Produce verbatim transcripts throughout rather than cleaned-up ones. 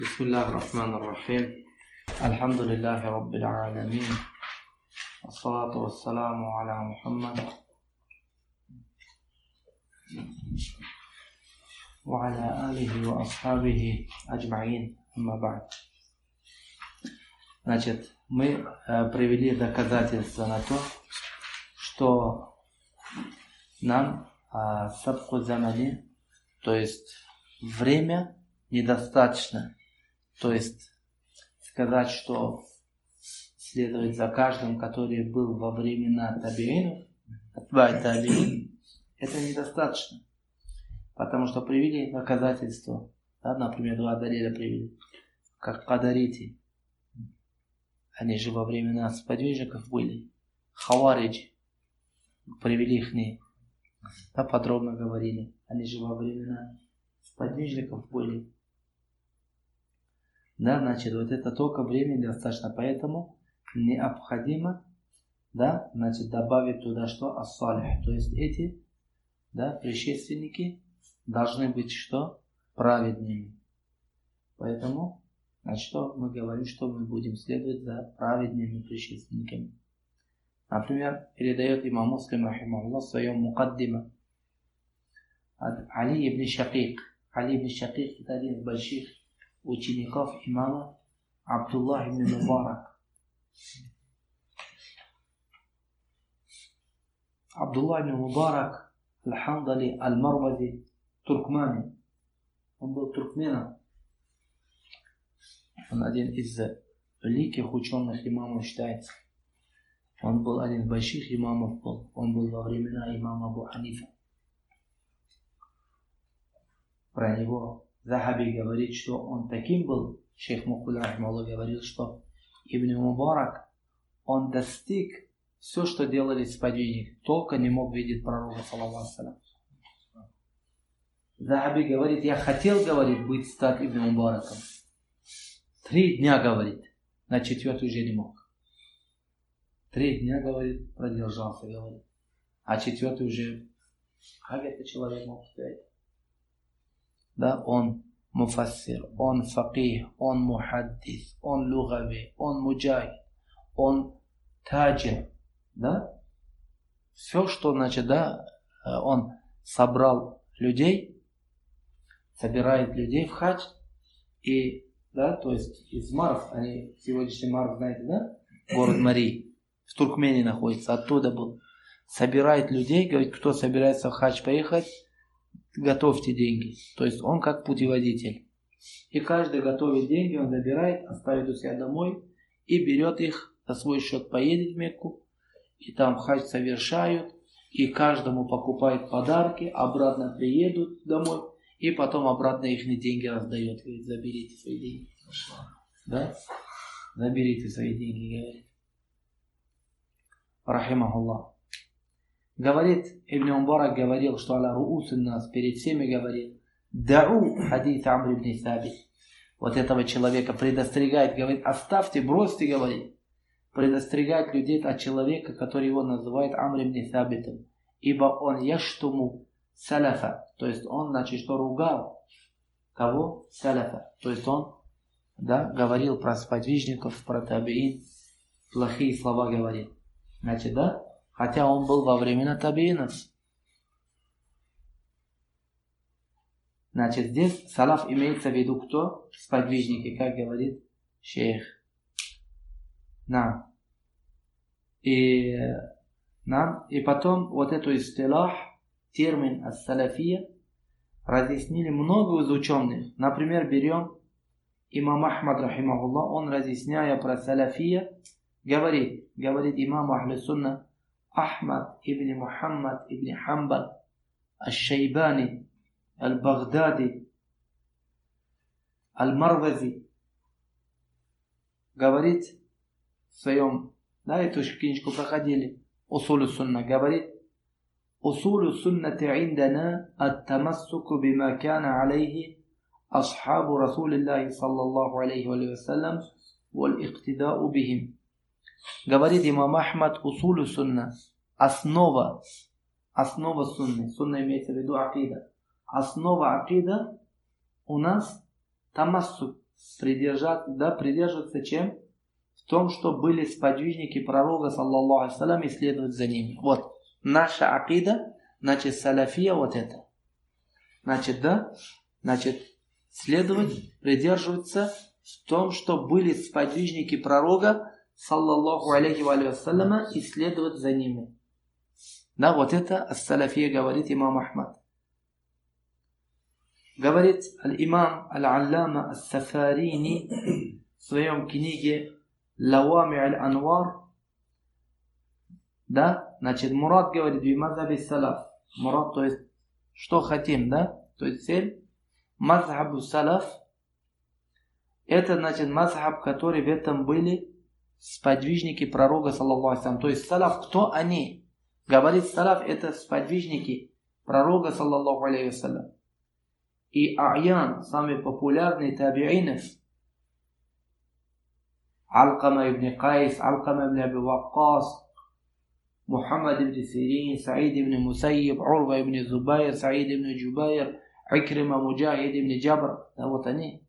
بسم الله الرحمن الرحيم الحمد لله رب العالمين والصلاة والسلام على محمد وعلى آله وأصحابه أجمعين أما بعد. Значит, мы э, привели доказательства на то, что нам э, сабку замани, то есть время недостаточно. То есть сказать, что следует за каждым, который был во времена табиинов, табиин, это недостаточно. Потому что привели доказательства. Да, например, два далиля привели. Как кадарити. Они же во времена сподвижников были. Хавариджи. Привели их, да, подробно говорили. Они же во времена сподвижников были. Да, значит, вот это только времени достаточно, поэтому необходимо, да, значит, добавить туда что? Ас-салих. То есть эти, да, предшественники должны быть что? Праведными. Поэтому, значит, что мы говорим, что мы будем следовать за праведными предшественниками. Например, передает имам Муслим, рахимахуллах, в своем мукаддима от Али ибн Шакик. Али ибн Шакик это один из больших учеников имама Абдуллах ибн Мубарак. Абдуллах ибн Мубарак аль-Хандали аль-Марвази туркмани. Он был туркменом. Он один из великих ученых имамов считается. Он был один из больших имамов. Был. Он был во времена имама Абу Ханифа. Про него Захаби говорит, что он таким был. Шейх Мухулля рахимахуллах говорил, что Ибн Мубарак, он достиг все, что делали сподвижники, только не мог видеть пророка, саллаллаху алейхи ва саллям. Захаби говорит, я хотел, говорит, быть стать Ибн Мубараком. Три дня, говорит, на четвертый уже не мог. Три дня, говорит, продержался, говорит. А четвертый уже, как это человек мог сказать? Да, он муфассир, он факих, он мухаддис, он лугави, он муджахид, он таджир, да? Все, что, значит, да, он собрал людей, собирает людей в хадж, и, да, то есть из Марв, они, сегодняшний Марв, знаете, да, город Мари, в Туркмении находится, оттуда был, собирает людей, говорит, кто собирается в хадж поехать, готовьте деньги. То есть он как путеводитель. И каждый готовит деньги, он забирает, оставит у себя домой и берет их на свой счет, поедет в Мекку, и там хадж совершают, и каждому покупает подарки, обратно приедут домой, и потом обратно их деньги раздает. Говорит, заберите свои деньги. Да? Заберите свои деньги, говорит. Рахимахуллах. Говорит, Ибн Мубарак говорил, что аля руус нас перед всеми говорил, дау хадис Амр ибн Сабит. Вот этого человека предостерегает, говорит, оставьте, бросьте, говорит. Предостерегает людей от человека, который его называет Амр ибн Сабитом. Ибо он яштуму салафа. То есть он, значит, что ругал. Кого? Салафа. То есть он, да, говорил про сподвижников, про табиин. Плохие слова говорил. Значит, да? Хотя он был во времена табиинов. Значит, здесь салаф имеется в виду кто? Сподвижники, как говорит шейх. Нам. И, нам. И потом вот эту истилах, термин ас-салафия, разъяснили много из ученых. Например, берем имам Ахмад, рахимахуллах, он, разъясняя про салафия, говорит, говорит имам Ахлю Сунна, Ахмад ибн Мухаммад ибн Хамбал аль-Шайбани аль-Багдади аль-Марвази говорит в своем, да, эту книжку проходили, Усулю Сунна, говорит, Усулю Суннати индана ат-тамассуку бима кана алейхи асхабу Расулиллахи саллаллаху алейхи ва саллям валь-иқтидау бихим. Говорит имам Ахмад, усулю сунна, основа, основа сунны, сунна имеется в виду акида, основа акида у нас тамассук, придержаться, да, придерживаться чем? В том, что были сподвижники пророка, саллаллаху алейхи вассалям, и следовать за ними. Вот, наша акида, значит, салафия, вот это. Значит, да, значит, следовать, придерживаться в том, что были сподвижники пророка, саллаллаху алейхи вассаляма, и следовать за ними. Да, вот это ас-салафия, говорит имам Ахмад. Говорит аль-имам аль-аллама ас-Сафарини в своем книге Лауами аль-Анвар, да, значит, Мурад говорит, ви мазхаби салаф. Мурад, то есть, что хотим, да, то есть цель, мазхабу салаф, это, значит, мазхаб, который в этом были сподвижники пророка, саллаллаху алейхи вассалям. То есть, салаф, кто они? Говорит, салаф, это сподвижники пророка, саллаллаху алейхи вассалям. И аян, самый популярный табиинов, Алкама ибн Кайс, Алкама ибн Аби Ваккас, Мухаммад ибн Сирин, Саид ибн Мусайиб, Урва ибн Зубайр, Саид ибн Джубайр, Икрима Муджахид ибн Джабр. Да, вот они.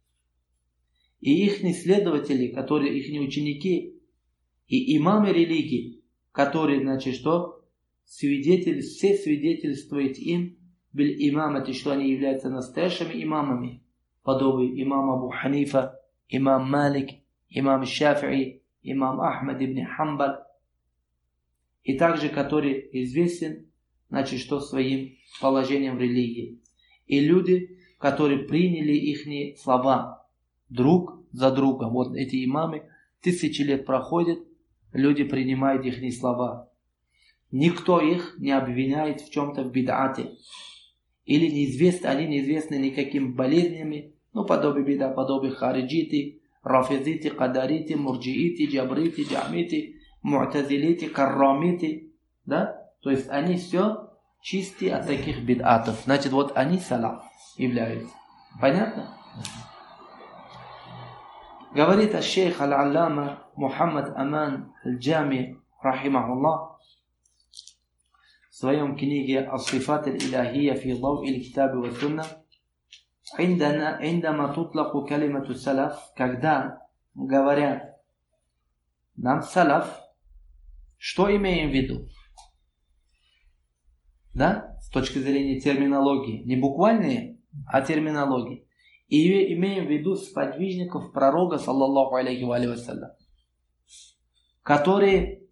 И их следователи, которые их ученики, и имамы религии, которые, значит, что? Свидетели, все свидетельствуют им, биль имамати, что они являются настоящими имамами, подобие имама Абу Ханифа, имам Малик, имам Шафии, имам Ахмад ибн Хамбаль, и также который известен, значит, что своим положением в религии. И люди, которые приняли их слова друг за другом. Вот эти имамы, тысячи лет проходят, люди принимают их слова. Никто их не обвиняет в чем-то в бид'ате. Или неизвестны, они неизвестны никакими болезнями, ну, подобие бида, подобие хариджити, рафизити, кадарити, мурджиити, джабрити, джамити, му'тазилити, каррамити, да? То есть они все чистые от таких бид'атов. Значит, вот они салаф являются. Понятно? Говорит аш-шейх аль-аллама Мухаммад Аман аль-Джами, рахимахуллах, в своем книге «Ас-сифат аль-илахия фи дау иль-китаби ва сунна», عندما تطلق كلمة السلف, когда говорят нам салаф, что имеем в виду? Да? С точки зрения терминологии. Не буквальные, а терминологии. И имеем в виду сподвижников пророка, саллаллаху алейхи ва саллям, которые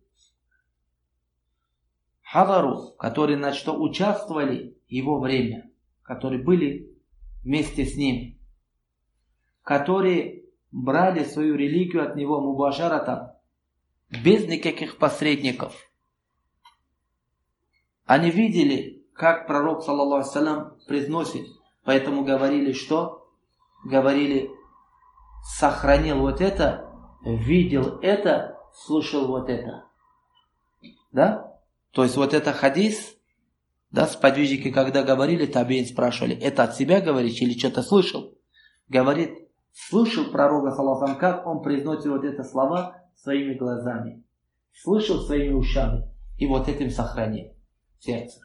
хадару, которые, значит, что участвовали в его время, которые были вместе с ним, которые брали свою религию от него мубашаратан, без никаких посредников. Они видели, как пророк, саллаллаху алейхи ва саллям, произносит, поэтому говорили, что? Говорили, сохранил вот это, видел это, слушал вот это. Да? То есть вот это хадис, да, сподвижники, когда говорили, табиин спрашивали, это от себя говоришь или что-то слышал? Говорит, слышал пророка, саллаллаху алейхи ва саллям, как он произносит вот это слова своими глазами. Слышал своими ушами. И вот этим сохранил сердце.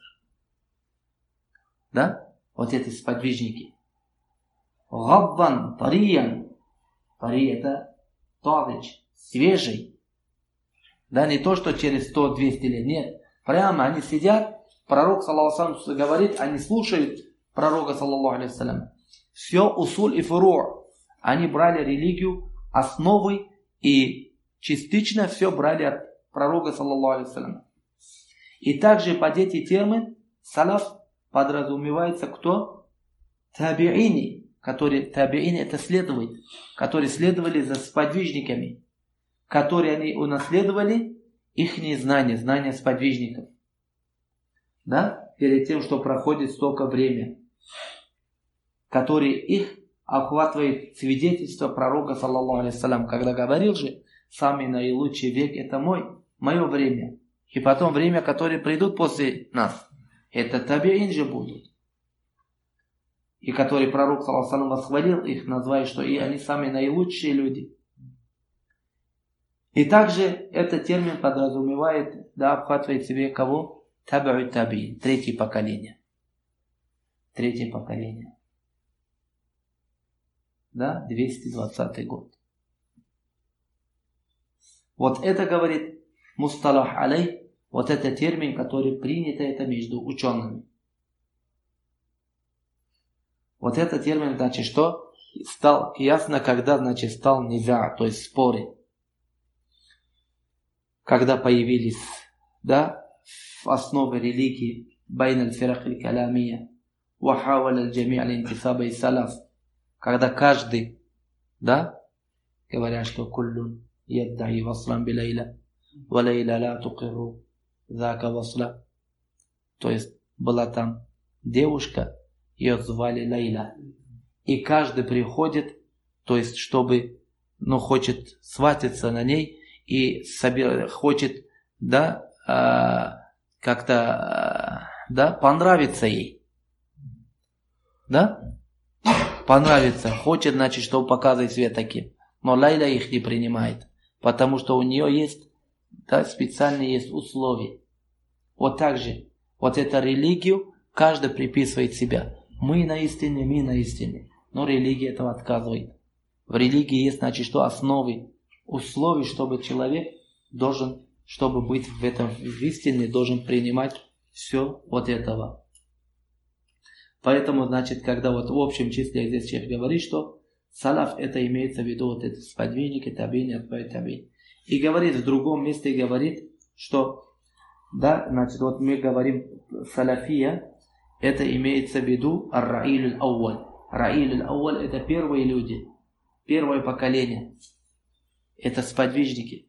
Да? Вот эти сподвижники. Габбан, тариян. Тари это тазич, свежий. Да, не то, что через сто-двести лет. Нет. Прямо они сидят, пророк, саллаллаху алейхи ва саллям, говорит, они слушают пророка, саллаллаху алейхи ва саллям. Все усуль и фуру. Они брали религию основой и частично все брали от пророка, саллаллаху алейхи ва саллям. И также под эти термины салаф подразумевается кто? Табиини, которые, табиини это следует, которые следовали за сподвижниками, которые они унаследовали их знания, знания сподвижников. Да? Перед тем, что проходит столько времени, которые их охватывает свидетельство пророка, саллаллаху алейхи ва саллям, когда говорил же, самый наилучший век это мой, мое время. И потом время, которые придут после нас, это табиин же будут. И который пророк, саллаллаху алейхи ва саллям, восхвалил их, называя, что и они самые наилучшие люди. И также этот термин подразумевает, да, обхватывает в себе кого? Таби'у табиин, третье поколение. Третье поколение. да, двести двадцатый год. Вот это говорит мусталах алей, вот это термин, который принят это между учеными. Вот это термин, значит, что стал ясно, когда, значит, стал низа, то есть споры. Когда появились, да, в основе религии байн аль-фирах аль-каламия ва хавал аль-джами' аль-интисаба и салаф, когда каждый, да, говорят, что куллун яддаи васлам билайла ва лайла ла тукирру зака васла, то есть была там девушка, ее звали Лайла, и каждый приходит, то есть чтобы, ну, хочет сватиться на ней и собер... хочет, да, э, как-то, э, да, понравиться ей, да, понравиться, хочет, значит, чтобы показывать себя таким, но Лайла их не принимает, потому что у нее есть, да, специальные есть условия. Вот так же, вот эту религию каждый приписывает себя. Мы на истине, мы на истине. Но религия этого отказывает. В религии есть, значит, что основы, условия, чтобы человек должен, чтобы быть в этом в истине, должен принимать все вот этого. Поэтому, значит, когда вот в общем числе здесь шейх говорит, что салаф, это имеется в виду вот это сподвижники, табини, отбай табини. И говорит в другом месте, говорит, что, да, значит, вот мы говорим салафия, это имеется в виду ар-раиль аль-ауаль. Раиль аль-ауаль это первые люди, первое поколение. Это сподвижники.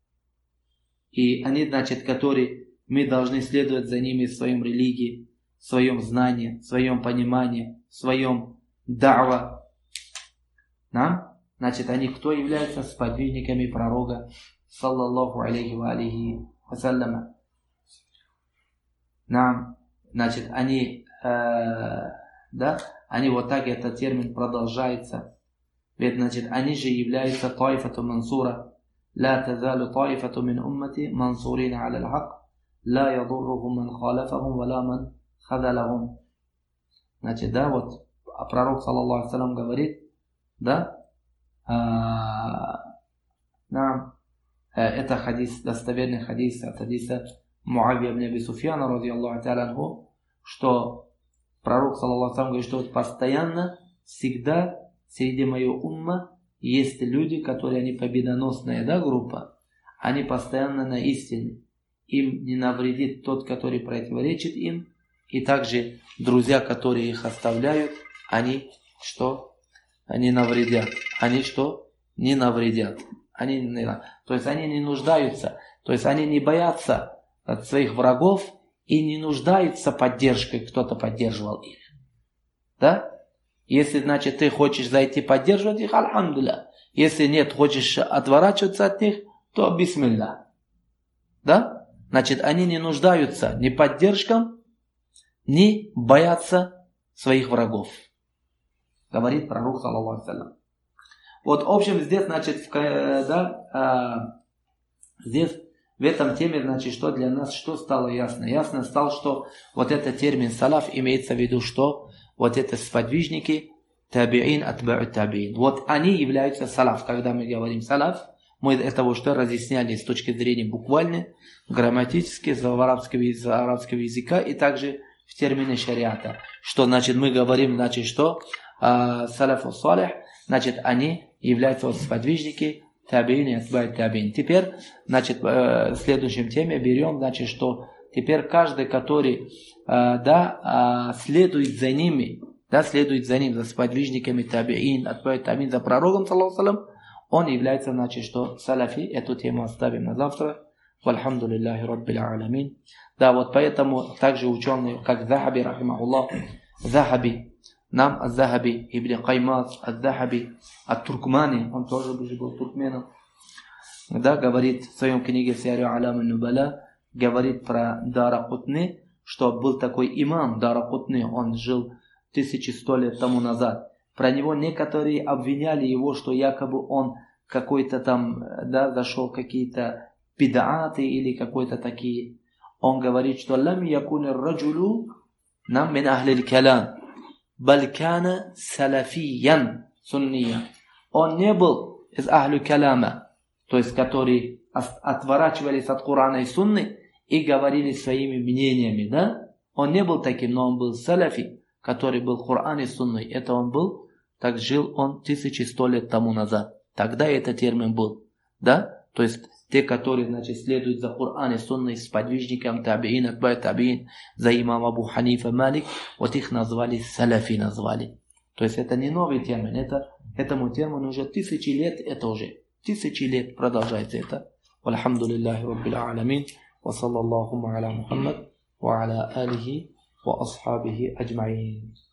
И они, значит, которые мы должны следовать за ними в своем религии, в своем знании, в своем понимании, в своем дa'ва. Нам, значит, они кто являются сподвижниками пророка, саллаллаху алейхи ва алейхи вассаляма. Нам, значит, они, э, да, они вот так, этот термин продолжается. Ведь, значит, они же являются таифату мансура. لا تزال طائفة من أمتي منصورين على الحق لا يضرهم من خالفهم ولا من خذلهم. Значит, да, вот пророк, саллаллаху алейхи ва саллям, говорит, да, нам, это хадис, достоверный хадис от хадиса Муавия ибн Аби Суфьяна, радийаллаху та'аля анху, что пророк, саллаллаху алейхи ва саллям, говорит, что вот постоянно, всегда среди моей уммы есть люди, которые, они победоносная, да, группа, они постоянно на истине. Им не навредит тот, который противоречит им, и также друзья, которые их оставляют, они что? Они навредят. Они что? Не навредят. Они не, то есть они не нуждаются, то есть они не боятся от своих врагов и не нуждаются поддержкой, кто-то поддерживал их. Да? Если, значит, ты хочешь зайти поддерживать их, альхамдулилля. Если нет, хочешь отворачиваться от них, то бисмилля. Да? Значит, они не нуждаются ни поддержкам, ни боятся своих врагов. Говорит пророк, саллаллаху алейхи ва саллям. Вот, в общем, здесь, значит, да, здесь, в этом теме, значит, что для нас, что стало ясно? Ясно стало, что вот этот термин салаф имеется в виду, что вот это сподвижники, табиин, атба'у табиин. Вот они являются салаф. Когда мы говорим салаф, мы этого что разъясняли с точки зрения буквальной, грамматически, с арабского, из арабского языка и также в термине шариата. Что значит мы говорим, значит что? Салафу салих, значит они являются вот сподвижники, табиин и атба'у табиин. Теперь, значит, в следующем теме берем, значит, что теперь каждый, который да, следует за ними, да, следует за ним, за сподвижниками табиин, атба'у табиин, за пророком, саллаллаху алейхи ва саллям, он является, значит, что салафи. Эту тему оставим на завтра. Вальхамдулиллахи раббил аламин. Да, вот поэтому также ученые, как Захаби, рахимахуллах, Захаби, нам Захаби, Ибн Каймас, Захаби, от Туркмани, он тоже был туркменом, да, говорит в своем книге Сиару Алям аль-Нубала, говорит про Даракутни, что был такой имам Даракутни, он жил тысячи сто лет тому назад. Про него некоторые обвиняли его, что якобы он какой-то там, да, зашел какие-то бид'аты или какой-то такие. Он говорит, что лам якун ар-раджулу нам мин ахли аль-калам, баль кана салафиян. сунния. Он не был из ахлю каляма, то есть которые отворачивались от Корана и Сунны и говорили своими мнениями, да? Он не был таким, но он был салафи, который был Коран и Сунной. Это он был, так жил он тысячи сто лет тому назад. Тогда этот термин был, да? То есть те, которые, значит, следуют за Коран и Сунной с подвижником табиин, акбай табиин, за имам Абу Ханифа Малик, вот их назвали салафи, назвали. То есть это не новый термин, это, этому термину уже тысячи лет, это уже тысячи лет продолжается это. Вальхамдулиллахи раббил аламин, ва саллаллаху аля Мухаммад, ва аля алихи, ва асхабихи аджмаин.